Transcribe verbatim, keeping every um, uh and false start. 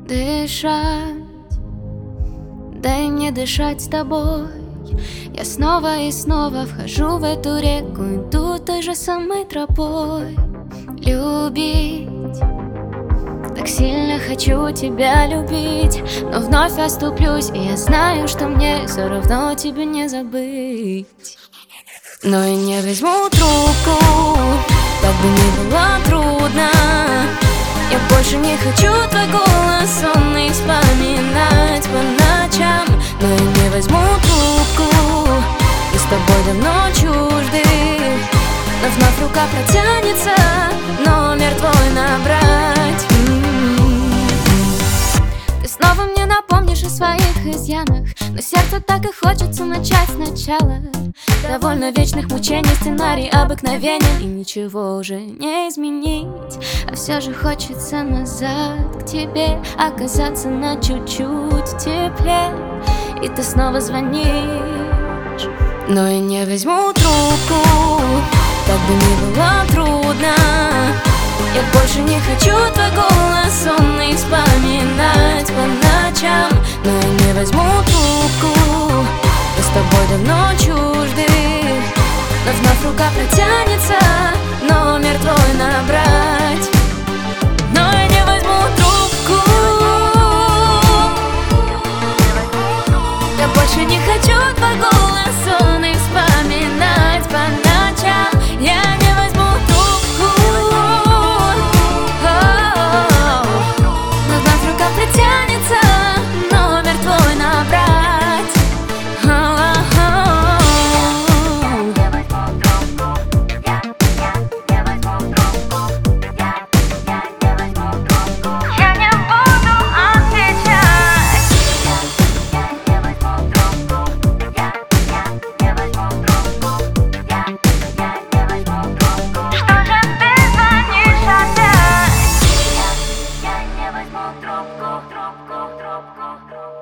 Дышать, дай мне дышать с тобой. Я снова и снова вхожу в эту реку, иду той же самой тропой. Любить, так сильно хочу тебя любить, но вновь оступлюсь, и я знаю, что мне все равно тебя не забыть. Но я не возьму трубку, как бы ни было трудно. Я больше не хочу твой голос сонный вспоминать по ночам. Но я не возьму трубку, мы с тобой давно чужды, но вновь рука протянется номер твой набрать. Ты снова мне напомнишь о своих изъянах, но сердцу так и хочется начать сначала. Довольно вечных мучений сценарий обыкновения, и ничего уже не изменить. А все же хочется назад к тебе, оказаться на чуть-чуть теплее. И ты снова звонишь, но я не возьму трубку, как бы ни было трудно. Я больше не хочу твой голос сонный вспоминать по ночам. Но я не возьму трубку, мы с тобой давно чужды, но вновь рука протянется номер твой набрать. Но я не возьму трубку, я больше не хочу твой голос сонный вспоминать по ночам. Я не возьму трубку, но вновь рука протянется номер твой набрать. Трубку, трубку, трубку, трубку.